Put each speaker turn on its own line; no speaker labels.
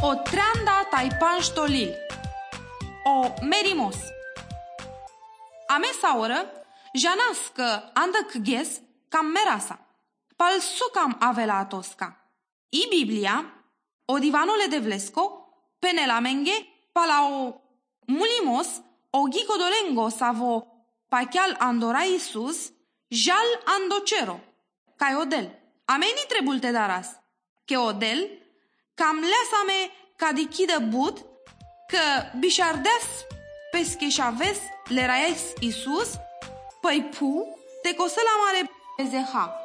O treanda taipan stolil. O merimos. A mesa ora, janaska anda kges kam merasa. Pal sukam avela tosca. I Biblia, o divanole de vlesco, penela menge, pala o mulimos, o gicodolengo savo, pachial andora Isus, jal andocero, ca odel. Ameni trebulte daras, che odel, cam leasame ca dichidă bud, că bișardes pesche șaves le raes Isus, păi pu, te cosă la mare pezeha.